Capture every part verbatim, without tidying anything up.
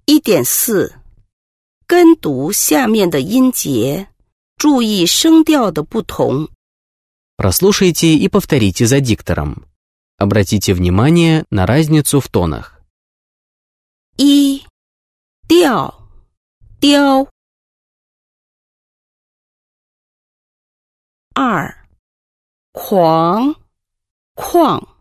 一点四，跟读下面的音节，注意声调的不同。 Прослушайте и повторите за диктором. Обратите внимание на разницу в тонах. 一，调，雕。二，狂，旷。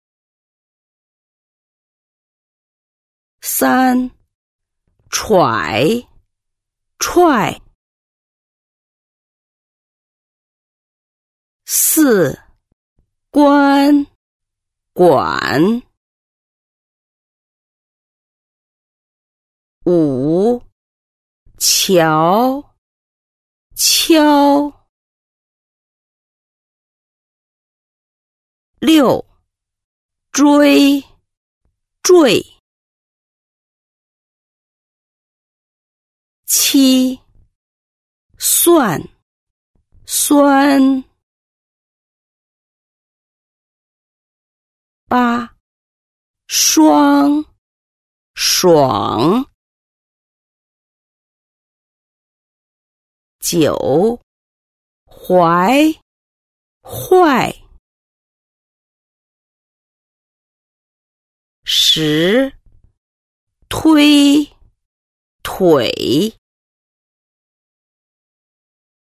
三，揣，踹。四，关，管。五，瞧，敲。六，追，坠。七，算，酸。八，双，爽。九，怀，坏。十，推，腿。